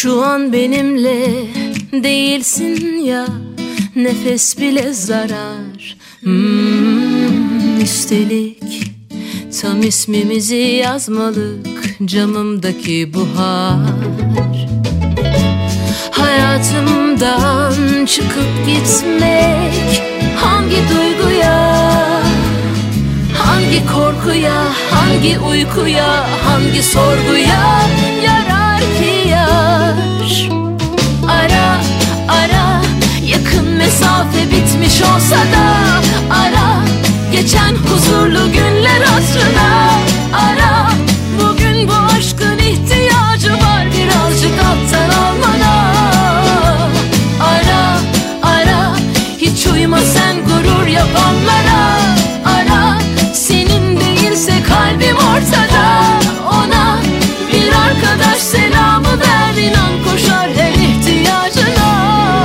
Şu an benimle değilsin ya, nefes bile zarar. Üstelik tam ismimizi yazmalık camımdaki buhar. Hayatımdan çıkıp gitmek hangi duyguya, hangi korkuya, hangi uykuya, hangi sorguya yarar ki yar? Ara ara, yakın mesafe bitmiş olsa da ara, geçen huzurlu günler hatırına. Ara, bugün bu aşkın ihtiyacı var birazcık alttan almana. Ara ara, hiç uyma sen gurur yapanlara. Ara, senin değilse kalbim ortada. Ona bir arkadaş selamı ver, inan koşar her ihtiyacına.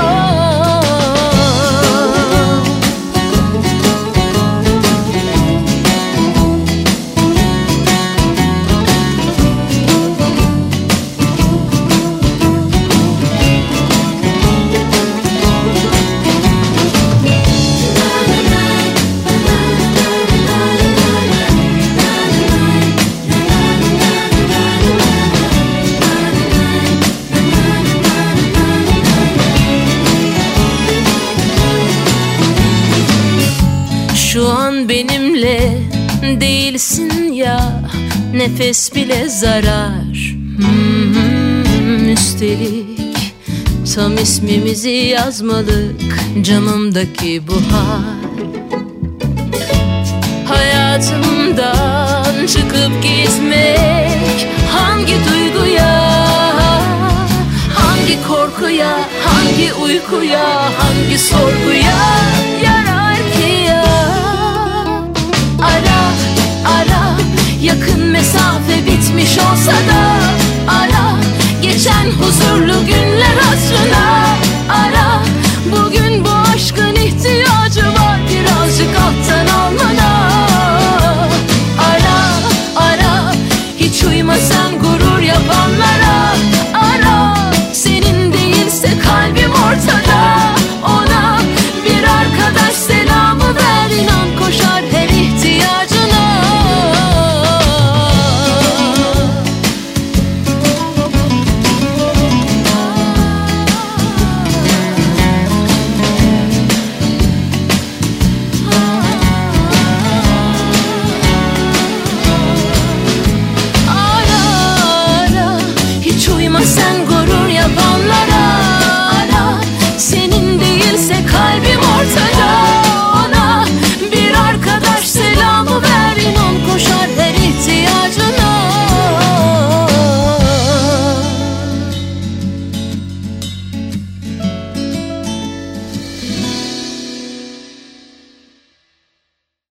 Şu an benimle değilsin ya, nefes bile zarar. Üstelik tam ismimizi yazmalık camımdaki buhar. Hayatımdan çıkıp gitmek hangi duyguya, hangi korkuya, hangi uykuya, hangi sorguya